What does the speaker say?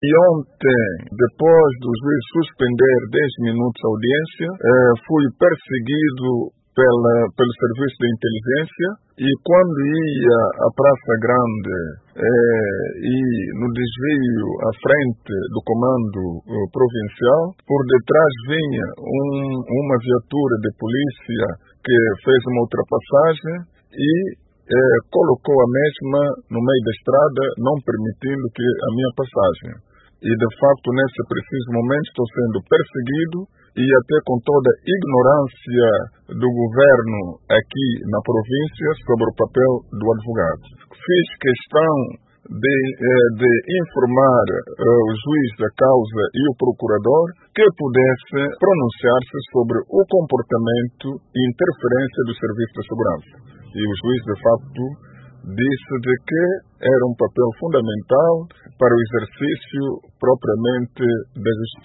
E ontem, depois do juiz suspender 10 minutos a audiência, fui perseguido pelo serviço de inteligência, e quando ia à Praça Grande e no desvio à frente do comando provincial, por detrás vinha uma viatura de polícia que fez uma ultrapassagem e colocou a mesma no meio da estrada, não permitindo que a minha passagem. E, de facto, nesse preciso momento estou sendo perseguido, e até com toda a ignorância do governo aqui na província sobre o papel do advogado. Fiz questão de informar o juiz da causa e o procurador que pudesse pronunciar-se sobre o comportamento e interferência do Serviço de Segurança. E o juiz, de facto, disse de que era um papel fundamental para o exercício propriamente da justiça.